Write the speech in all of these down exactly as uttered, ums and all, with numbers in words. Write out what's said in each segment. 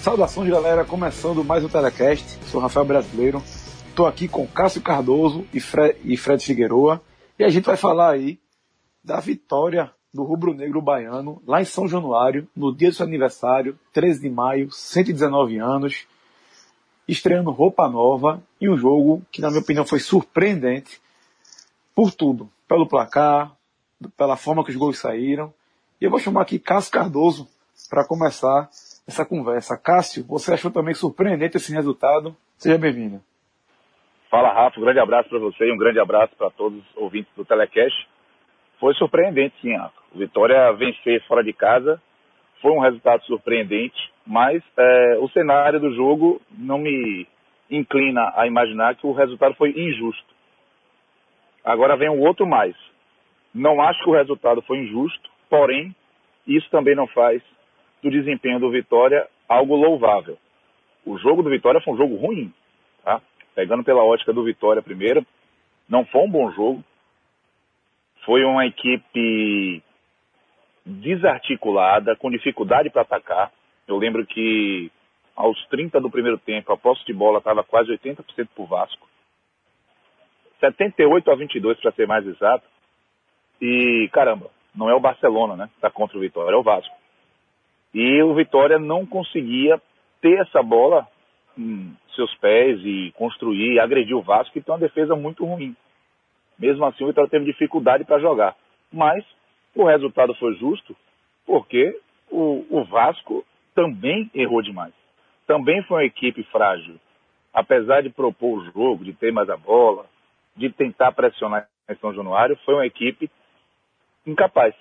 Saudações, galera, começando mais um Telecast. Sou Rafael Brasileiro, estou aqui com Cássio Cardoso e, Fre- e Fred Figueroa, e a gente vai falar aí da vitória do rubro-negro baiano lá em São Januário, no dia do seu aniversário, treze de maio, cento e dezenove anos, estreando roupa nova, e um jogo que, na minha opinião, foi surpreendente por tudo, pelo placar, pela forma que os gols saíram. E eu vou chamar aqui Cássio Cardoso para começar essa conversa. Cássio, você achou também surpreendente esse resultado? Seja bem-vindo. Fala, Rafa, um grande abraço para você e um grande abraço para todos os ouvintes do Telecast. Foi surpreendente, sim, Rafa. O Vitória vencer fora de casa foi um resultado surpreendente, mas é, o cenário do jogo não me inclina a imaginar que o resultado foi injusto. Agora vem um outro mais. Não acho que o resultado foi injusto, porém, isso também não faz do desempenho do Vitória algo louvável. O jogo do Vitória foi um jogo ruim, tá? Pegando pela ótica do Vitória primeiro, não foi um bom jogo. Foi uma equipe desarticulada, com dificuldade para atacar. Eu lembro que aos trinta do primeiro tempo, a posse de bola estava quase oitenta por cento para o Vasco. setenta e oito a vinte e dois para ser mais exato. E, caramba, não é o Barcelona, né, que está contra o Vitória, é o Vasco. E o Vitória não conseguia ter essa bola em seus pés e construir, e agredir o Vasco, que tem uma defesa muito ruim. Mesmo assim, o Vitória teve dificuldade para jogar. Mas o resultado foi justo, porque o, o Vasco também errou demais. Também foi uma equipe frágil. Apesar de propor o jogo, de ter mais a bola, de tentar pressionar em São Januário, foi uma equipe incapaz.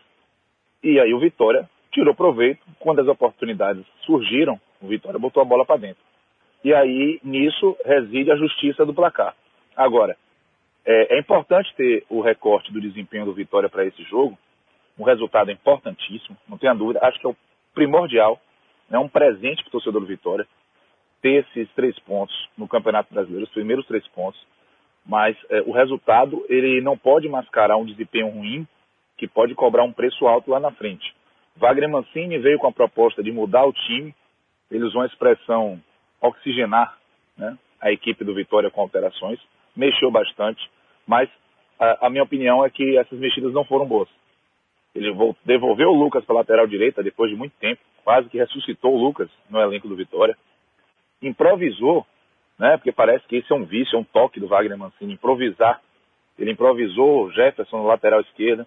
E aí o Vitória tirou proveito. Quando as oportunidades surgiram, o Vitória botou a bola para dentro. E aí, nisso, reside a justiça do placar. Agora, é, é importante ter o recorte do desempenho do Vitória para esse jogo. Um resultado importantíssimo, não tenha dúvida. Acho que é o primordial, é um presente para o torcedor do Vitória ter esses três pontos no Campeonato Brasileiro, os primeiros três pontos. Mas é, o resultado, ele não pode mascarar um desempenho ruim que pode cobrar um preço alto lá na frente. Wagner Mancini veio com a proposta de mudar o time. Ele usou a expressão oxigenar, né, a equipe do Vitória com alterações. Mexeu bastante, mas a, a minha opinião é que essas mexidas não foram boas. Ele devolveu o Lucas para a lateral direita depois de muito tempo, quase que ressuscitou o Lucas no elenco do Vitória. Improvisou, né, porque parece que esse é um vício, é um toque do Wagner Mancini, improvisar. Ele improvisou o Jefferson na lateral esquerda.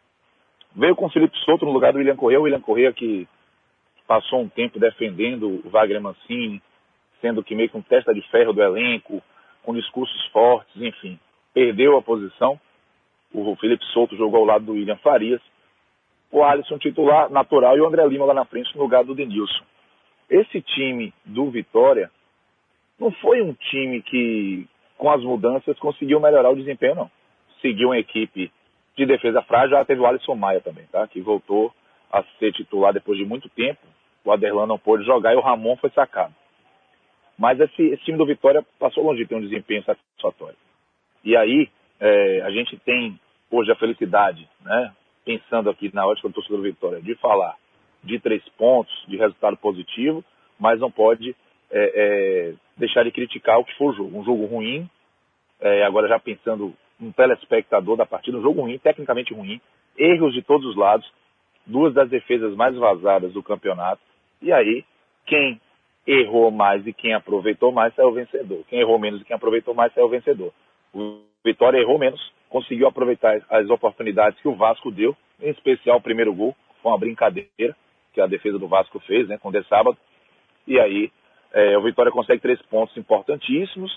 Veio com o Felipe Souto no lugar do William Correa, o William Correa que passou um tempo defendendo o Wagner Mancini, sendo que meio que um testa de ferro do elenco, com discursos fortes, enfim. Perdeu a posição. O Felipe Souto jogou ao lado do William Farias. O Alisson titular natural e o André Lima lá na frente no lugar do Denilson. Esse time do Vitória não foi um time que, com as mudanças, conseguiu melhorar o desempenho, não. Seguiu uma equipe de defesa frágil. Já teve o Alisson Maia também, tá? Que voltou a ser titular depois de muito tempo. O Aderlan não pôde jogar e o Ramon foi sacado. Mas esse, esse time do Vitória passou longe de ter um desempenho satisfatório. E aí, é, a gente tem hoje a felicidade, né, pensando aqui na ótica do torcedor do Vitória, de falar de três pontos, de resultado positivo, mas não pode é, é, deixar de criticar o que foi o jogo. Um jogo ruim, é, agora já pensando um telespectador da partida, um jogo ruim, tecnicamente ruim, erros de todos os lados, duas das defesas mais vazadas do campeonato, e aí, quem errou mais e quem aproveitou mais saiu vencedor. Quem errou menos e quem aproveitou mais saiu vencedor. O Vitória errou menos, conseguiu aproveitar as oportunidades que o Vasco deu, em especial o primeiro gol, foi uma brincadeira que a defesa do Vasco fez, né, com o de sábado, e aí é, o Vitória consegue três pontos importantíssimos,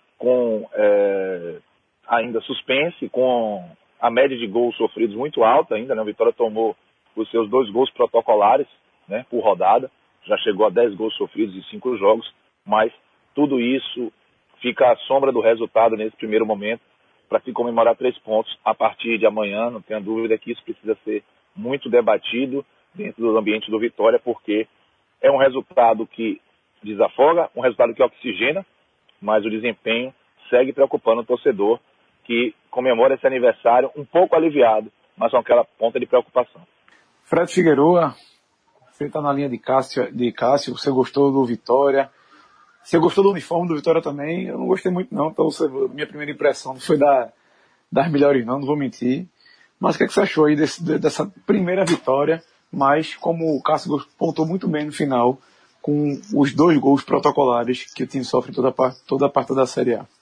com é, ainda suspense, com a média de gols sofridos muito alta ainda, né, o Vitória tomou os seus dois gols protocolares, né, por rodada, já chegou a dez gols sofridos em cinco jogos, mas tudo isso fica à sombra do resultado nesse primeiro momento, para se comemorar três pontos a partir de amanhã. Não tenha dúvida que isso precisa ser muito debatido dentro do ambiente do Vitória, porque é um resultado que desafoga, um resultado que oxigena, mas o desempenho segue preocupando o torcedor, que comemora esse aniversário um pouco aliviado, mas com aquela ponta de preocupação. Fred Figueroa, Ele tá na linha de Cássio, de Cássio. Você gostou do Vitória? Você gostou do uniforme do Vitória também? Eu não gostei muito não, então você, minha primeira impressão não foi da, das melhores não, não vou mentir. Mas o que, é que você achou aí desse, dessa primeira vitória? Mas como o Cássio pontuou muito bem no final, com os dois gols protocolares que o time sofre toda a parte, toda a parte da Série A.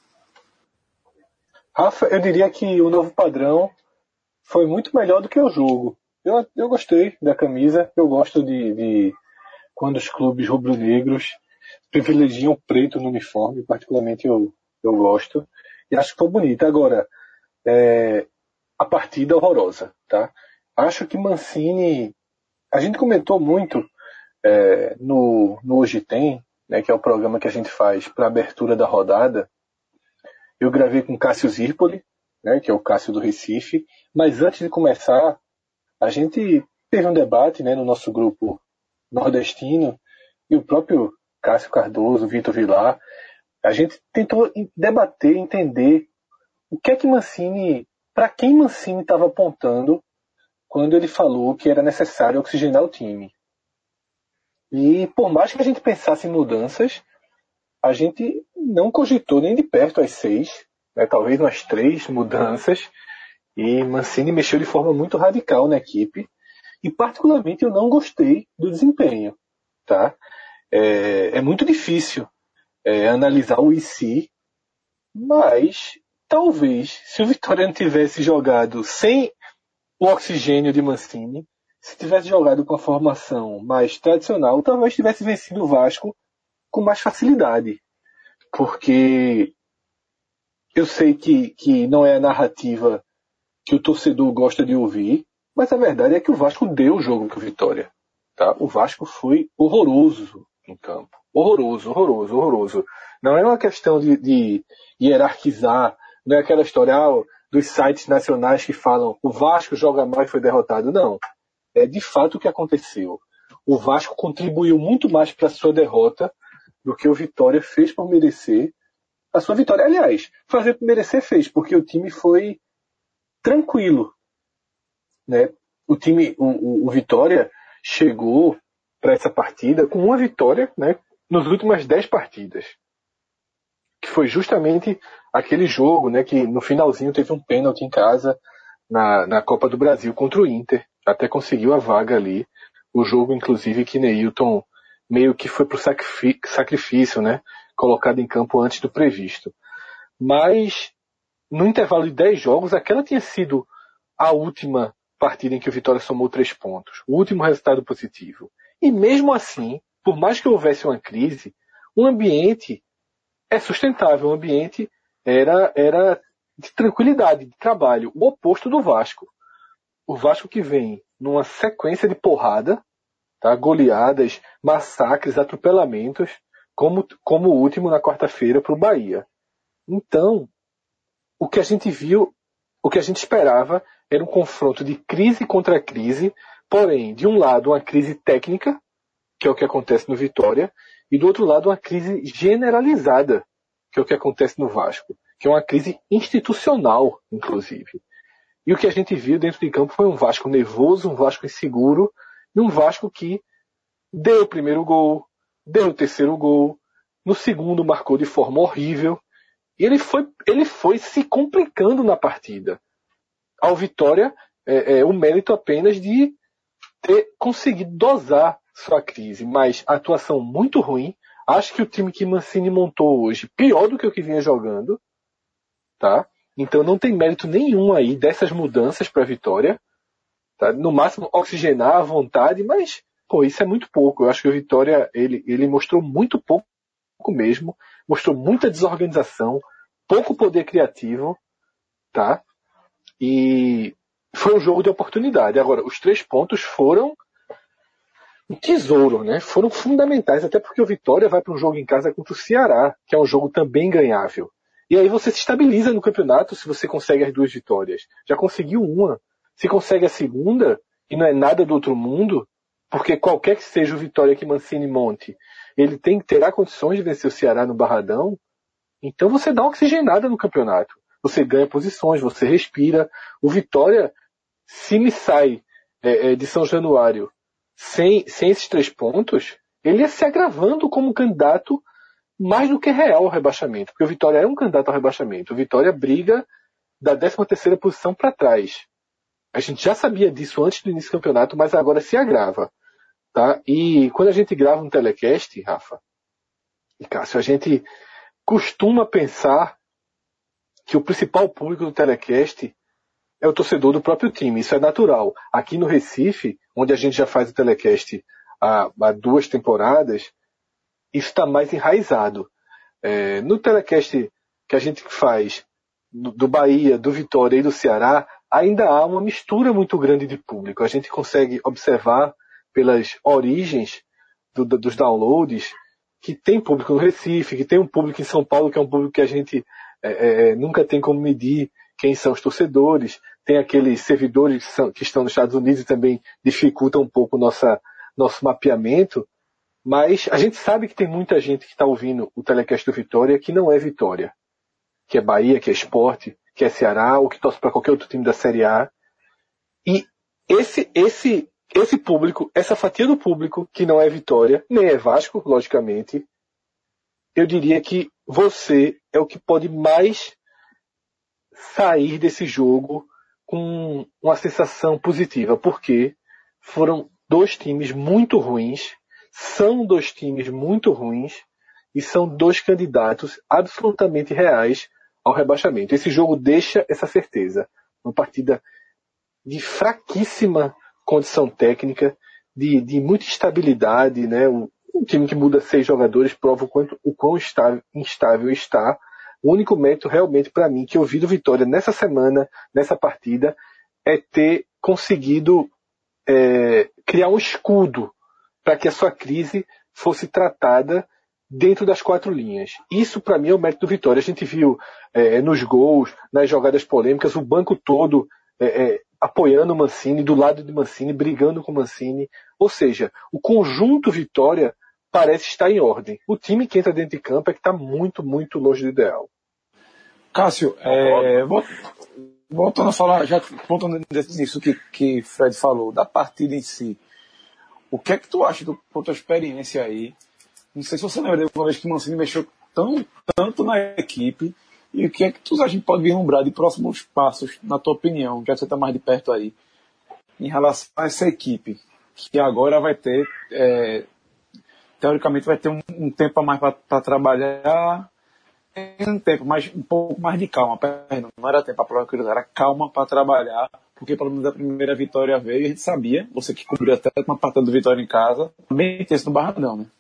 Rafa, eu diria que o novo padrão foi muito melhor do que o jogo. Eu, eu gostei da camisa, eu gosto de, de quando os clubes rubro-negros privilegiam o preto no uniforme, particularmente eu, eu gosto, e acho que foi bonito. Agora, é, a partida horrorosa, tá? Acho que Mancini, a gente comentou muito é, no, no Hoje Tem, né, que é o programa que a gente faz para a abertura da rodada. Eu gravei com Cássio Zirpoli, né, que é o Cássio do Recife, mas antes de começar, a gente teve um debate, né, no nosso grupo nordestino, e o próprio Cássio Cardoso, Vitor Vilar, a gente tentou debater, entender o que é que Mancini, para quem Mancini estava apontando quando ele falou que era necessário oxigenar o time. E por mais que a gente pensasse em mudanças, a gente não cogitou nem de perto as seis, né, talvez umas três mudanças, e Mancini mexeu de forma muito radical na equipe, e particularmente eu não gostei do desempenho. Tá? É, é muito difícil é, analisar o I C, mas talvez, se o Vitória não tivesse jogado sem o oxigênio de Mancini, se tivesse jogado com a formação mais tradicional, talvez tivesse vencido o Vasco com mais facilidade. Porque eu sei que, que não é a narrativa que o torcedor gosta de ouvir, mas a verdade é que o Vasco deu o jogo para o Vitória. Tá? O Vasco foi horroroso em campo. Horroroso, horroroso, horroroso. Não é uma questão de, de hierarquizar, não é aquela história ah, dos sites nacionais que falam o Vasco joga mal e foi derrotado. Não. É de fato o que aconteceu. O Vasco contribuiu muito mais para a sua derrota do que o Vitória fez por merecer a sua vitória. Aliás, fazer por merecer fez, porque o time foi tranquilo. Né? O time, o, o, o Vitória chegou para essa partida com uma vitória, né, nas últimas dez partidas. Que foi justamente aquele jogo, né, que no finalzinho teve um pênalti em casa na, na Copa do Brasil contra o Inter. Até conseguiu a vaga ali. O jogo, inclusive, que Neilton meio que foi para o sacrifício, né, colocado em campo antes do previsto. Mas, no intervalo de dez jogos, aquela tinha sido a última partida em que o Vitória somou três pontos. O último resultado positivo. E mesmo assim, por mais que houvesse uma crise, o ambiente é sustentável. O ambiente era, era de tranquilidade, de trabalho. O oposto do Vasco. O Vasco que vem numa sequência de porrada, tá? Goleadas, massacres, atropelamentos, como, como o último na quarta-feira para o Bahia. Então, o que a gente viu, o que a gente esperava era um confronto de crise contra crise, porém, de um lado, uma crise técnica, que é o que acontece no Vitória, e do outro lado, uma crise generalizada, que é o que acontece no Vasco, que é uma crise institucional, inclusive. E o que a gente viu dentro de campo foi um Vasco nervoso, um Vasco inseguro, e um Vasco que deu o primeiro gol, deu o terceiro gol, no segundo marcou de forma horrível, e ele foi, ele foi se complicando na partida. Ao Vitória, é, é o mérito apenas de ter conseguido dosar sua crise, mas a atuação muito ruim. Acho que o time que Mancini montou hoje, pior do que o que vinha jogando, tá? Então não tem mérito nenhum aí dessas mudanças para a Vitória, tá? No máximo oxigenar à vontade, mas pô, isso é muito pouco. Eu acho que o Vitória ele, ele mostrou muito pouco mesmo, mostrou muita desorganização, pouco poder criativo, tá? E foi um jogo de oportunidade. Agora, os três pontos foram um tesouro, né? Foram fundamentais, até porque o Vitória vai para um jogo em casa contra o Ceará, que é um jogo também ganhável. E aí você se estabiliza no campeonato se você consegue as duas vitórias. Já conseguiu uma. Se consegue a segunda, e não é nada do outro mundo, porque qualquer que seja o Vitória que Mancini monte, ele tem, terá condições de vencer o Ceará no Barradão, então você dá uma oxigenada no campeonato. Você ganha posições, você respira. O Vitória, se me sai é, é, de São Januário sem, sem esses três pontos, ele ia se agravando como um candidato mais do que real ao rebaixamento. Porque o Vitória é um candidato ao rebaixamento. O Vitória briga da décima terceira posição para trás. A gente já sabia disso antes do início do campeonato, mas agora se agrava. Tá? E quando a gente grava um telecast, Rafa e Cássio, a gente costuma pensar que o principal público do telecast é o torcedor do próprio time. Isso é natural. Aqui no Recife, onde a gente já faz o telecast há, há duas temporadas, isso está mais enraizado. É, no telecast que a gente faz do, do Bahia, do Vitória e do Ceará, ainda há uma mistura muito grande de público. A gente consegue observar pelas origens do, do, dos downloads que tem público no Recife, que tem um público em São Paulo, que é um público que a gente é, é, nunca tem como medir quem são os torcedores. Tem aqueles servidores que, são, que estão nos Estados Unidos e também dificultam um pouco nossa, nosso mapeamento. Mas a gente sabe que tem muita gente que está ouvindo o telecast do Vitória que não é Vitória. Que é Bahia, que é Sport, que é Ceará, ou que torce para qualquer outro time da Série A. E esse, esse, esse público, essa fatia do público que não é Vitória, nem é Vasco, logicamente, eu diria que você é o que pode mais sair desse jogo com uma sensação positiva, porque foram dois times muito ruins, são dois times muito ruins e são dois candidatos absolutamente reais ao rebaixamento. Esse jogo deixa essa certeza. Uma partida de fraquíssima condição técnica, de, de muita instabilidade, né? Um, um time que muda seis jogadores prova o, quanto, o quão instável, instável está. O único mérito realmente para mim que eu vi do Vitória nessa semana, nessa partida, é ter conseguido é, criar um escudo para que a sua crise fosse tratada dentro das quatro linhas. Isso, para mim, é o mérito do Vitória. A gente viu é, nos gols, nas jogadas polêmicas, o banco todo é, é, apoiando o Mancini, do lado de Mancini, brigando com o Mancini. Ou seja, o conjunto Vitória parece estar em ordem. O time que entra dentro de campo é que está muito, muito longe do ideal. Cássio, é, voltando a falar, já voltando nisso que, que Fred falou, da partida em si, o que é que tu acha, do, por tua experiência aí? Não sei se você lembra de uma vez que o Mancini mexeu tão, tanto na equipe, e o que é que tu, a gente pode vislumbrar de próximos passos, na tua opinião, já que você está mais de perto aí, em relação a essa equipe, que agora vai ter, é, teoricamente vai ter um, um tempo a mais para trabalhar, um tempo, mais, um pouco mais de calma, perdão, não era tempo para provar, era calma para trabalhar, porque pelo menos a primeira vitória veio e a gente sabia, você que cobriu até uma partida do Vitória em casa, bem tenso no Barradão, né?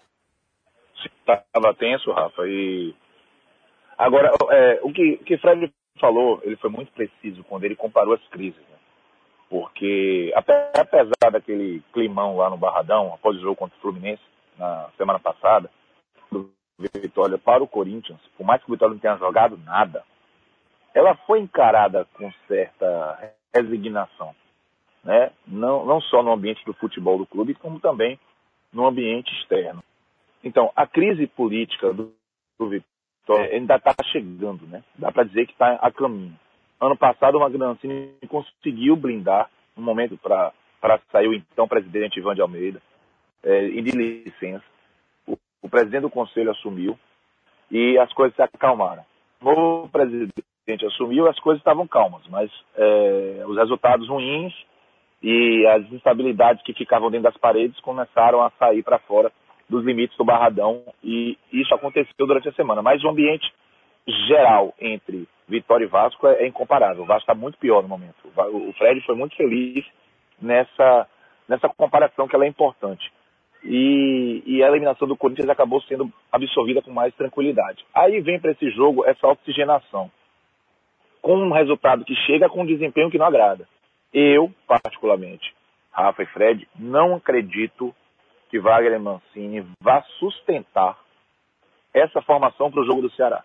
Estava tenso, Rafa, e agora, é, o que o que Fred falou, ele foi muito preciso quando ele comparou as crises, né? Porque apesar daquele climão lá no Barradão, após o jogo contra o Fluminense, na semana passada, do Vitória para o Corinthians, por mais que o Vitória não tenha jogado nada, ela foi encarada com certa resignação, né? Não, não só no ambiente do futebol do clube, como também no ambiente externo. Então, a crise política do, do Vitória ainda está chegando, né? Dá para dizer que está a caminho. Ano passado, o Mancini conseguiu blindar um momento para sair o então presidente Ivan de Almeida, é, e de licença. O, o presidente do conselho assumiu e as coisas se acalmaram. O novo presidente assumiu, as coisas estavam calmas, mas é, os resultados ruins e as instabilidades que ficavam dentro das paredes começaram a sair para fora dos limites do Barradão, e isso aconteceu durante a semana. Mas o ambiente geral entre Vitória e Vasco é, é incomparável. O Vasco está muito pior no momento. O Fred foi muito feliz nessa, nessa comparação, que ela é importante. E, e a eliminação do Corinthians acabou sendo absorvida com mais tranquilidade. Aí vem para esse jogo essa oxigenação, com um resultado que chega com um desempenho que não agrada. Eu, particularmente, Rafa e Fred, não acredito que Wagner Mancini vá sustentar essa formação para o jogo do Ceará.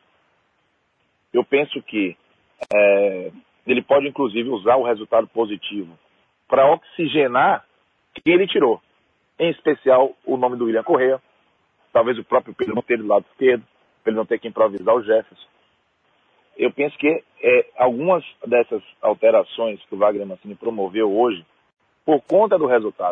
Eu penso que é, ele pode, inclusive, usar o resultado positivo para oxigenar quem ele tirou. Em especial, o nome do William Correa, talvez o próprio Pedro Monteiro do lado esquerdo, para ele não ter que improvisar o Jefferson. Eu penso que é, algumas dessas alterações que o Wagner Mancini promoveu hoje, por conta do resultado,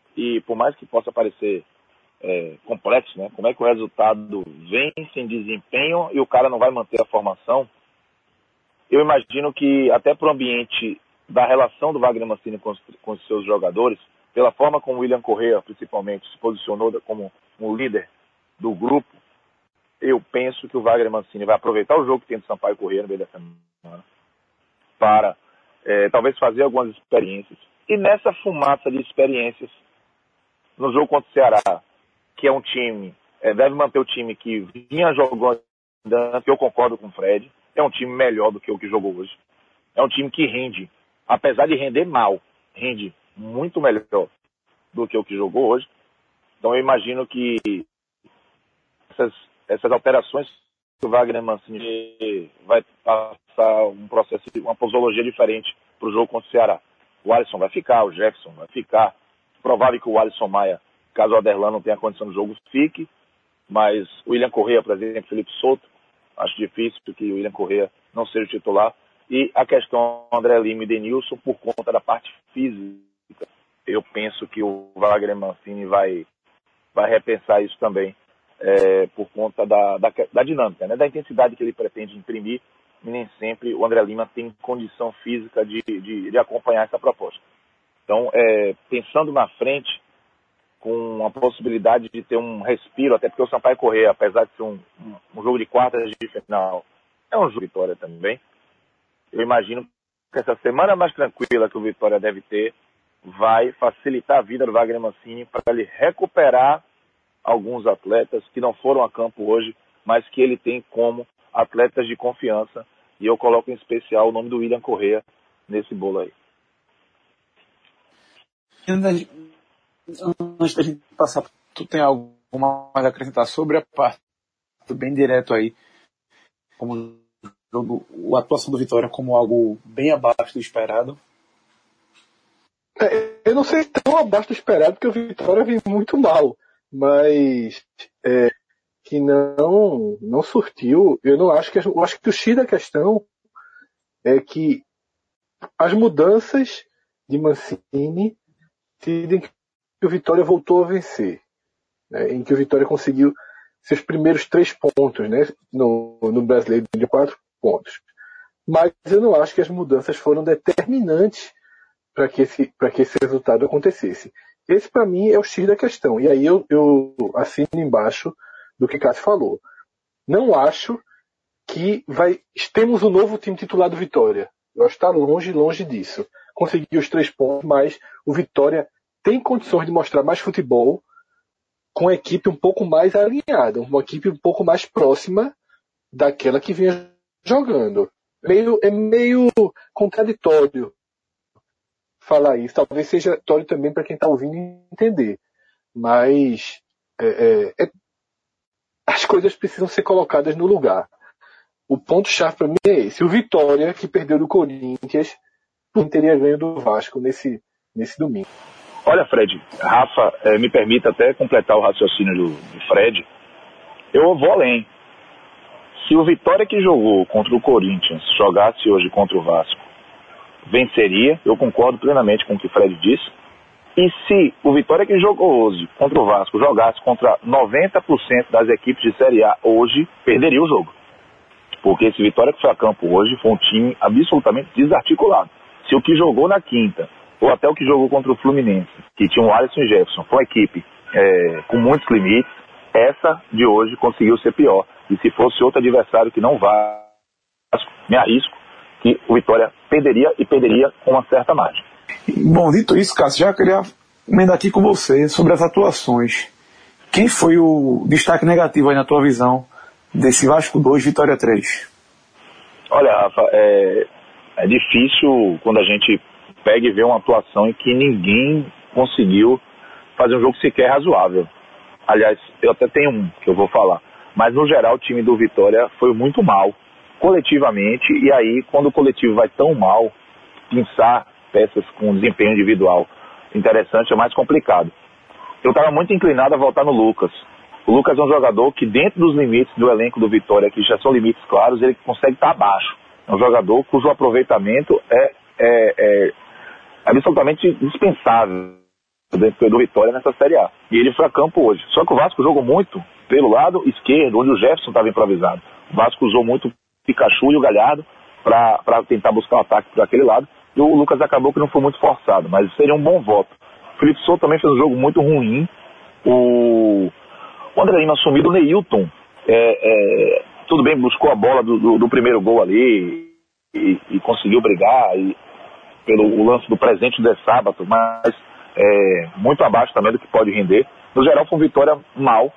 E por mais que possa parecer é, complexo, né? Como é que o resultado vem sem desempenho e o cara não vai manter a formação? Eu imagino que até para o ambiente da relação do Wagner Mancini com os, com os seus jogadores, pela forma como o William Correa, principalmente, se posicionou como um líder do grupo, eu penso que o Wagner Mancini vai aproveitar o jogo que tem do Sampaio Corrêa no meio da semana para é, talvez fazer algumas experiências. E nessa fumaça de experiências, no jogo contra o Ceará, que é um time, é, deve manter o time que vinha jogando, que eu concordo com o Fred, é um time melhor do que o que jogou hoje. É um time que rende, apesar de render mal, rende muito melhor do que o que jogou hoje. Então eu imagino que essas, essas alterações que o Wagner Mancini vai passar um processo, uma posologia diferente para o jogo contra o Ceará. O Alisson vai ficar, o Jefferson vai ficar. Provável que o Alisson Maia, caso o Aderlan não tenha condição do jogo, fique. Mas o William Correa, por exemplo, Felipe Souto, acho difícil que o William Correa não seja o titular. E a questão André Lima e Denilson, por conta da parte física, eu penso que o Wagner Mancini vai, vai repensar isso também, é, por conta da, da, da dinâmica, né, da intensidade que ele pretende imprimir. E nem sempre o André Lima tem condição física de, de, de acompanhar essa proposta. Então, é, pensando na frente, com a possibilidade de ter um respiro, até porque o Sampaio Corrêa, apesar de ser um, um, um jogo de quartas de final, é um jogo de vitória também. Eu imagino que essa semana mais tranquila que o Vitória deve ter vai facilitar a vida do Wagner Mancini para ele recuperar alguns atletas que não foram a campo hoje, mas que ele tem como atletas de confiança. E eu coloco em especial o nome do William Correa nesse bolo aí. Antes da gente passar, tu tem algo mais a acrescentar sobre a parte bem direto aí, como jogo, a atuação do Vitória como algo bem abaixo do esperado? É, eu não sei se tão abaixo do esperado, porque o Vitória vem muito mal, mas é, que não, não surtiu. Eu não acho que eu acho que o X da questão é que as mudanças de Mancini decidem que o Vitória voltou a vencer, né, em que o Vitória conseguiu seus primeiros três pontos, né, no, no Brasileiro de quatro pontos. Mas eu não acho que as mudanças foram determinantes para que esse, para que esse resultado acontecesse. Esse, para mim, é o X da questão. E aí eu, eu assino embaixo do que Cássio falou. Não acho que vai, temos um novo time titular do Vitória. Eu acho que está longe, longe disso. Conseguiu os três pontos, mas o Vitória tem condições de mostrar mais futebol com a equipe um pouco mais alinhada, uma equipe um pouco mais próxima daquela que vinha jogando. Meio, é meio contraditório falar isso. Talvez seja contraditório também para quem está ouvindo entender. Mas é, é, é, as coisas precisam ser colocadas no lugar. O ponto-chave para mim é esse. O Vitória, que perdeu do Corinthians, não teria ganho do Vasco nesse, nesse domingo. Olha, Fred, Rafa, eh, me permita até completar o raciocínio do, do Fred. Eu vou além. Se o Vitória que jogou contra o Corinthians jogasse hoje contra o Vasco, venceria. Eu concordo plenamente com o que o Fred disse. E se o Vitória que jogou hoje contra o Vasco jogasse contra noventa por cento das equipes de Série A hoje, perderia o jogo. Porque esse Vitória que foi a campo hoje foi um time absolutamente desarticulado. Se o que jogou na quinta, ou até o que jogou contra o Fluminense, que tinha o Alisson e Jefferson, foi uma equipe é, com muitos limites, essa de hoje conseguiu ser pior. E se fosse outro adversário que não vá, me arrisco que o Vitória perderia e perderia com uma certa margem. Bom, dito isso, Cássio, já queria emendar aqui com você sobre as atuações. Quem foi o destaque negativo aí na tua visão desse Vasco dois, Vitória três? Olha, Rafa, é, é difícil quando a gente pega e vê uma atuação em que ninguém conseguiu fazer um jogo sequer razoável. Aliás, eu até tenho um que eu vou falar. Mas, no geral, o time do Vitória foi muito mal, coletivamente. E aí, quando o coletivo vai tão mal, pensar peças com desempenho individual interessante é mais complicado. Eu estava muito inclinado a voltar no Lucas. O Lucas é um jogador que, dentro dos limites do elenco do Vitória, que já são limites claros, ele consegue estar abaixo. É um jogador cujo aproveitamento é, é, é absolutamente dispensável do Vitória nessa Série A. E ele foi a campo hoje. Só que o Vasco jogou muito pelo lado esquerdo, onde o Jefferson estava improvisado. O Vasco usou muito o Pikachu e o Galhardo para tentar buscar um ataque por aquele lado. E o Lucas acabou que não foi muito forçado, mas seria um bom voto. O Felipe Souto também fez um jogo muito ruim. O, o André Lima assumiu o Neilton. É, é, tudo bem, buscou a bola do, do, do primeiro gol ali e, e conseguiu brigar e, pelo o lance do presente do sábado, mas é, muito abaixo também do que pode render. No geral foi uma vitória mal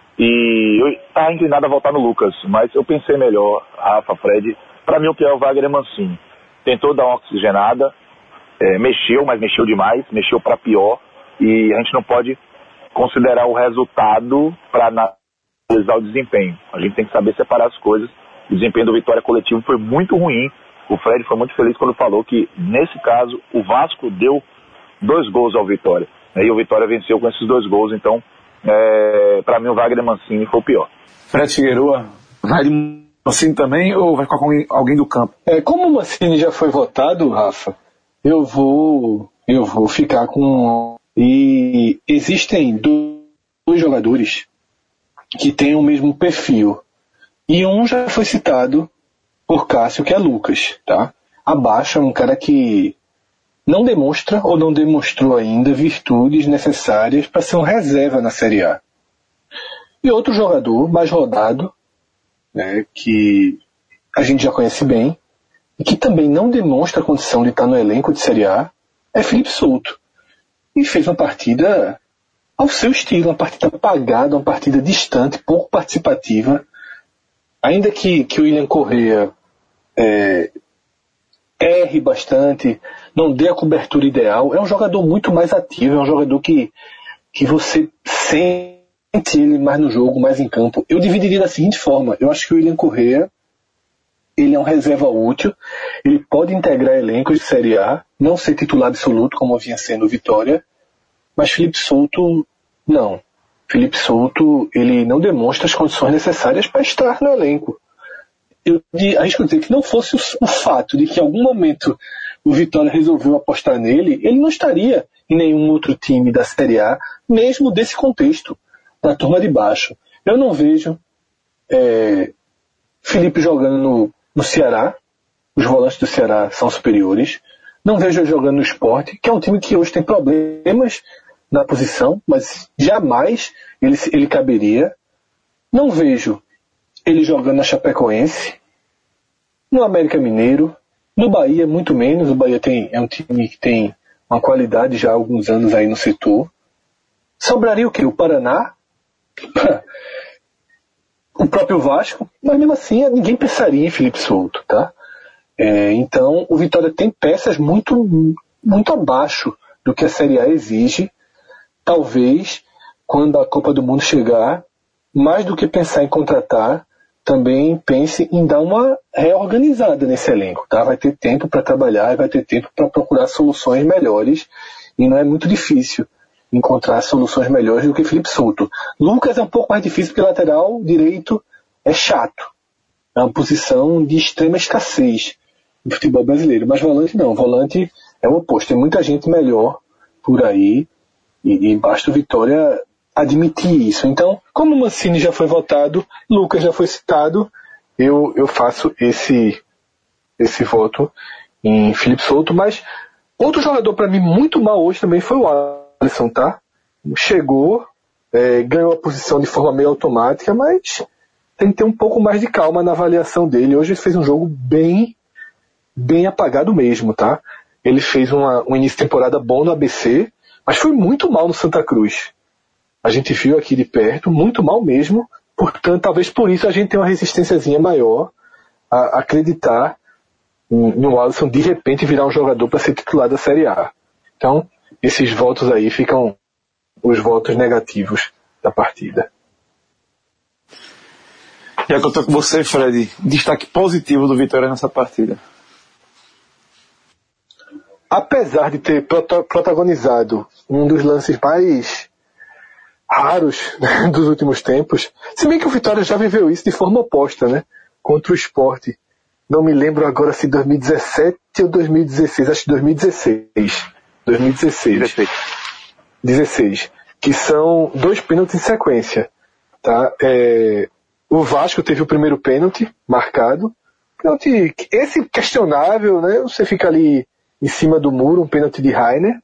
e eu estava inclinado a voltar no Lucas, mas eu pensei melhor, Rafa, Fred. Para mim o pior é o Wagner Mancini. Tentou dar uma oxigenada, é, mexeu, mas mexeu demais, mexeu para pior, e a gente não pode considerar o resultado para analisar o desempenho. A gente tem que saber separar as coisas. O desempenho do Vitória coletivo foi muito ruim. O Fred foi muito feliz quando falou que, nesse caso, o Vasco deu dois gols ao Vitória. E o Vitória venceu com esses dois gols. Então, é, para mim, o Wagner Mancini foi o pior. Fred Figueroa, vai de Mancini também ou vai ficar com alguém do campo? É, como o Mancini já foi votado, Rafa, eu vou, eu vou ficar com... E existem dois jogadores que têm o mesmo perfil. E um já foi citado por Cássio, que é Lucas, tá? Abaixo é um cara que não demonstra ou não demonstrou ainda virtudes necessárias para ser um reserva na Série A. E outro jogador mais rodado, né, que a gente já conhece bem, e que também não demonstra a condição de estar no elenco de Série A, é Felipe Souto. E fez uma partida ao seu estilo, uma partida apagada, uma partida distante, pouco participativa. Ainda que, que o William Correa é, erre bastante, não dê a cobertura ideal, é um jogador muito mais ativo, é um jogador que, que você sente ele mais no jogo, mais em campo. Eu dividiria da seguinte forma: eu acho que o William Correa, ele é um reserva útil, ele pode integrar elencos de Série A, não ser titular absoluto como vinha sendo o Vitória, mas Felipe Souto não. Felipe Souto, ele não demonstra as condições necessárias para estar no elenco. Eu arrisco dizer que não fosse o, o fato de que em algum momento o Vitória resolveu apostar nele, ele não estaria em nenhum outro time da Série A, mesmo desse contexto, na turma de baixo. Eu não vejo é, Felipe jogando no, no Ceará, os volantes do Ceará são superiores. Não vejo ele jogando no Sport, que é um time que hoje tem problemas na posição, mas jamais ele, ele caberia. Não vejo ele jogando na Chapecoense, no América Mineiro, no Bahia muito menos. O Bahia tem, é um time que tem uma qualidade já há alguns anos aí no setor. Sobraria o quê? O Paraná? O próprio Vasco? Mas mesmo assim ninguém pensaria em Felipe Souto, tá? É, então o Vitória tem peças muito, muito abaixo do que a Série A exige. Talvez, quando a Copa do Mundo chegar, mais do que pensar em contratar, também pense em dar uma reorganizada nesse elenco, tá? Vai ter tempo para trabalhar, vai ter tempo para procurar soluções melhores, e não é muito difícil encontrar soluções melhores do que Felipe Souto. Lucas é um pouco mais difícil, porque lateral direito é chato. É uma posição de extrema escassez no futebol brasileiro, mas volante não. Volante é o oposto. Tem muita gente melhor por aí, e, e basta o Vitória admitir isso. Então, como o Mancini já foi votado, Lucas já foi citado, eu, eu faço esse, esse voto em Felipe Souto. Mas outro jogador para mim muito mal hoje também foi o Alisson, tá? Chegou, é, ganhou a posição de forma meio automática, mas tem que ter um pouco mais de calma na avaliação dele. Hoje ele fez um jogo bem, bem apagado mesmo, tá? Ele fez uma, um início de temporada bom no A B C, mas foi muito mal no Santa Cruz. A gente viu aqui de perto, muito mal mesmo. Portanto, talvez por isso a gente tenha uma resistênciazinha maior a acreditar em, em o Alisson de repente virar um jogador para ser titular da Série A. Então, esses votos aí ficam os votos negativos da partida. Já que eu estou com você, Fred, destaque positivo do Vitória nessa partida. Apesar de ter prota- protagonizado um dos lances mais raros, né, dos últimos tempos, se bem que o Vitória já viveu isso de forma oposta, né, contra o Sport. Não me lembro agora se dois mil e dezessete ou dois mil e dezesseis, acho que dois mil e dezesseis. dois mil e dezesseis. dezesseis, que são dois pênaltis em sequência. Tá? É, o Vasco teve o primeiro pênalti marcado. Pênalti, esse questionável, né? Você fica ali em cima do muro, um pênalti de Rainer.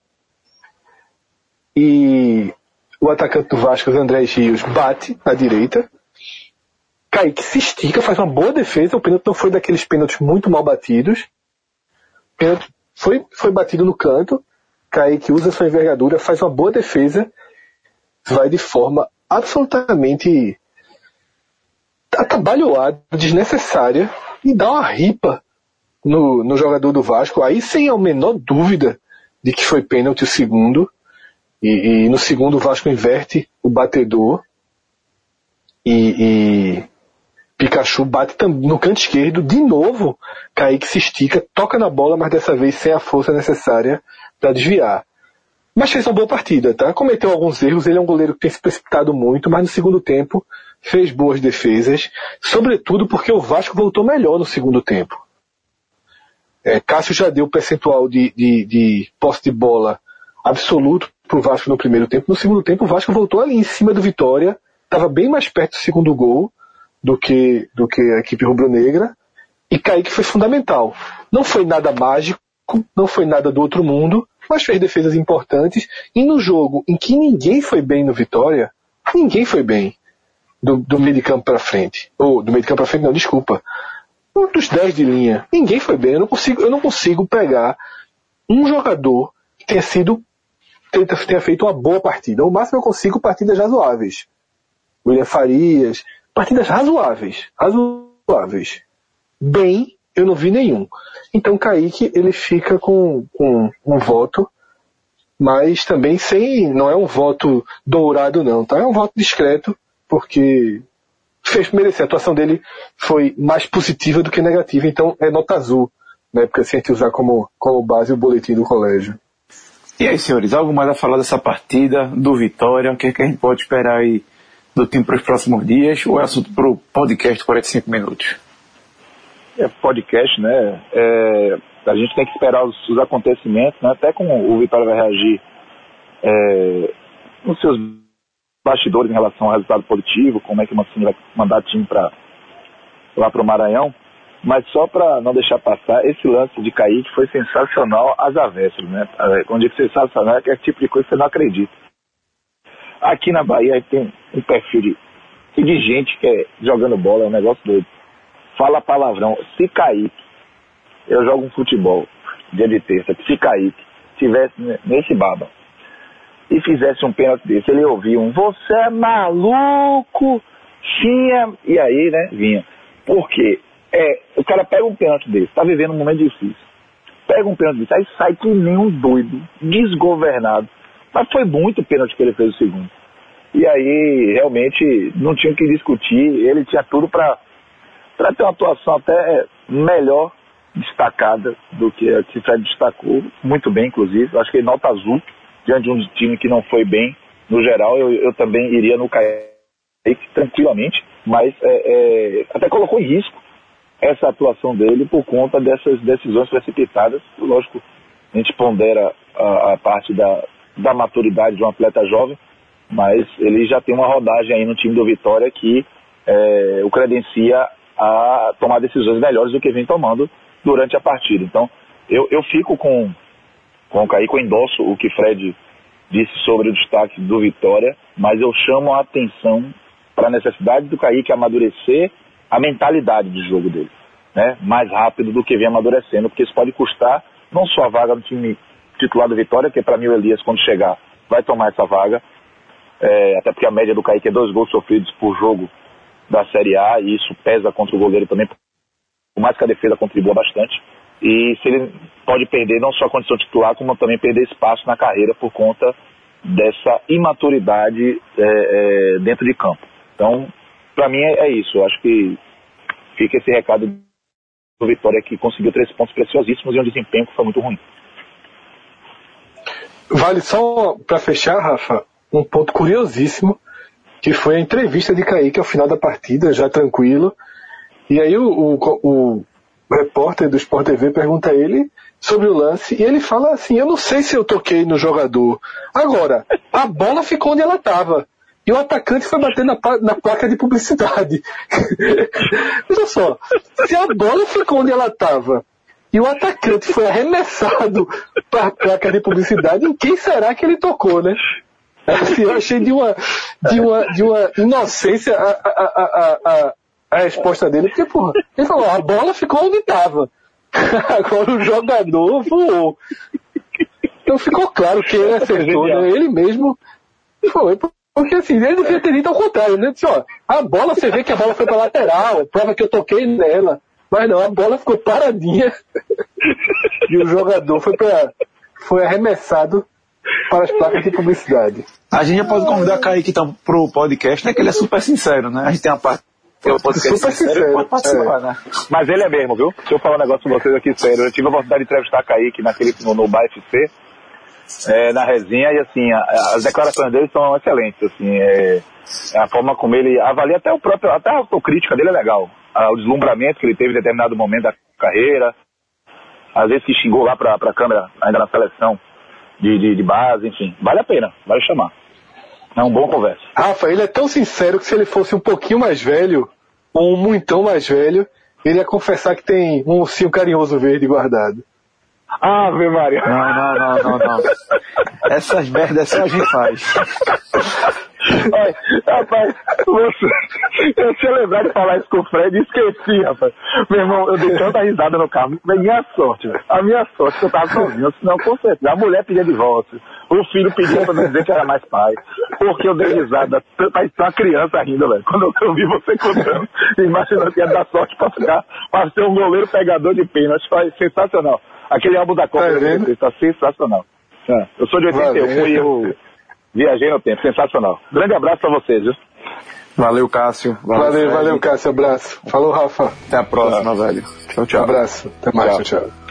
E o atacante do Vasco, André Rios, bate à direita. Kaique se estica, faz uma boa defesa. O pênalti não foi daqueles pênaltis muito mal batidos. O pênalti foi, foi batido no canto. Kaique usa sua envergadura, faz uma boa defesa. Vai de forma absolutamente atabalhoada, desnecessária, e dá uma ripa no, no jogador do Vasco. Aí sem a menor dúvida de que foi pênalti o segundo. E, e no segundo o Vasco inverte o batedor. E... e Pikachu bate no canto esquerdo, de novo, Kaique se estica, toca na bola, mas dessa vez sem a força necessária para desviar. Mas fez uma boa partida, tá? Cometeu alguns erros, ele é um goleiro que tem se precipitado muito, mas no segundo tempo fez boas defesas, sobretudo porque o Vasco voltou melhor no segundo tempo. É, Cássio já deu o percentual de, de, de posse de bola absoluto pro Vasco no primeiro tempo. No segundo tempo o Vasco voltou ali em cima do Vitória, estava bem mais perto do segundo gol, do que, do que a equipe rubro-negra, e Kaique foi fundamental. Não foi nada mágico, não foi nada do outro mundo, mas fez defesas importantes, e no jogo em que ninguém foi bem no Vitória, ninguém foi bem do, do meio de campo para frente, ou do meio de campo para frente não, desculpa, dos dez de linha, ninguém foi bem. Eu não consigo, eu não consigo pegar um jogador que tenha sido, tenha, tenha feito uma boa partida. O máximo eu consigo partidas razoáveis. William Farias, partidas razoáveis, razoáveis. Bem, eu não vi nenhum. Então Kaique, ele fica com, com um voto, mas também sem, não é um voto dourado não, tá? É um voto discreto, porque fez merecer. A atuação dele foi mais positiva do que negativa, então é nota azul, né? Porque se a gente usar como, como base o boletim do colégio. E aí, senhores, algo mais a falar dessa partida, do Vitória? O que, é que a gente pode esperar aí do time para os próximos dias, ou é assunto para o podcast quarenta e cinco minutos? É podcast, né? É, a gente tem que esperar os, os acontecimentos, né? Até como o Vitória vai reagir é, nos seus bastidores em relação ao resultado positivo, como é que o Mancini vai mandar time pra, lá para o Maranhão. Mas só para não deixar passar, esse lance de Kaique foi sensacional às avessas, né? Quando eu digo sensacional, é que é o tipo de coisa que você não acredita. Aqui na Bahia tem um perfil de, de gente que é jogando bola, é um negócio doido. Fala palavrão. Se Kaique, eu jogo um futebol dia de terça, se Kaique tivesse nesse baba e fizesse um pênalti desse, ele ouvia um "você é maluco", tinha, e aí, né, vinha. Por quê? É, o cara pega um pênalti desse, tá vivendo um momento difícil, pega um pênalti desse, aí sai que nem um doido, desgovernado. Mas foi muito pênalti que ele fez o segundo. E aí, realmente, não tinha o que discutir. Ele tinha tudo para ter uma atuação até melhor, destacada, do que a que Fred destacou. Muito bem, inclusive. Eu acho que ele nota azul, diante de um time que não foi bem. No geral, eu, eu também iria no Kaique tranquilamente. Mas é, é, até colocou em risco essa atuação dele por conta dessas decisões precipitadas. Lógico, a gente pondera a, a parte da... da maturidade de um atleta jovem, mas ele já tem uma rodagem aí no time do Vitória que é, o credencia a tomar decisões melhores do que vem tomando durante a partida. Então, eu, eu fico com, com o Kaique, eu endosso o que Fred disse sobre o destaque do Vitória, mas eu chamo a atenção para a necessidade do Kaique amadurecer a mentalidade de jogo dele, né? Mais rápido do que vem amadurecendo, porque isso pode custar não só a vaga no time titular do Vitória, que para mim o Elias, quando chegar, vai tomar essa vaga, é, até porque a média do Kaique é dois gols sofridos por jogo da Série A, e isso pesa contra o goleiro também, por mais que a defesa contribua bastante, e se ele pode perder não só a condição titular, como também perder espaço na carreira por conta dessa imaturidade é, é, dentro de campo. Então, para mim é, é isso, eu acho que fica esse recado do Vitória, que conseguiu três pontos preciosíssimos e um desempenho que foi muito ruim. Vale só para fechar, Rafa, um ponto curiosíssimo, que foi a entrevista de Kaique ao final da partida, já tranquilo. E aí o, o, o repórter do Sport T V pergunta a ele sobre o lance, e ele fala assim, eu não sei se eu toquei no jogador. Agora, a bola ficou onde ela estava. E o atacante foi bater na, na placa de publicidade. Olha só, se a bola ficou onde ela estava e o atacante foi arremessado para a placa de publicidade, em quem será que ele tocou, né? Assim, eu achei de uma, de uma, de uma inocência a, a, a, a, a resposta dele, porque, porra, ele falou, a bola ficou onde estava. Agora o jogador voou. Então ficou claro que ele acertou, né? Ele mesmo foi. Porque assim, ele devia ter dito ao contrário, né? Disse, ó, a bola, você vê que a bola foi pra lateral, prova que eu toquei nela. Mas não, a bola ficou paradinha. E o jogador foi pra, foi arremessado para as placas de publicidade. A gente já pode convidar a Kaique então pro podcast, né? Que ele é super sincero, né? A gente tem uma parte. Tem um podcast super sincero, sincero. Pode participar, é. né? Mas ele é mesmo, viu? Deixa eu falar um negócio pra vocês aqui sério. Eu tive a oportunidade de entrevistar a Kaique naquele, no, no B A F C. É, na resenha, e assim, a, as declarações dele são excelentes, assim, é, a forma como ele avalia até o próprio, até a autocrítica dele é legal, a, o deslumbramento que ele teve em determinado momento da carreira, às vezes que xingou lá pra, pra câmera, ainda na seleção de, de, de base, enfim, vale a pena, vale chamar, é um bom conversa. Rafa, ele é tão sincero que se ele fosse um pouquinho mais velho, ou um muitão mais velho, ele ia confessar que tem um ursinho carinhoso verde guardado. Ave Maria. Não, não, não, não, não. Essas merdas só a gente faz. Olha, rapaz, você, eu tinha lembrado de falar isso com o Fred e esqueci, rapaz. Meu irmão, eu dei tanta risada no carro. Minha sorte, velho. A minha sorte que eu tava sozinho, senão com certeza. A mulher pedia divórcio. O filho pedia pra me dizer que era mais pai. Porque eu dei risada. Parece uma criança rindo, velho. Quando eu vi você contando, imaginando que ia dar sorte pra ficar, pra ser um goleiro pegador de pênalti. Foi sensacional. Aquele álbum da Copa tá está sensacional. É. Eu sou de oitenta e um Valeu. E eu viajei no tempo. Sensacional. Grande abraço pra vocês, viu? Valeu, Cássio. Valeu, valeu, valeu Cássio. Abraço. Falou, Rafa. Até a próxima, tchau. velho. Tchau, tchau. Abraço. Até mais. Tchau, tchau.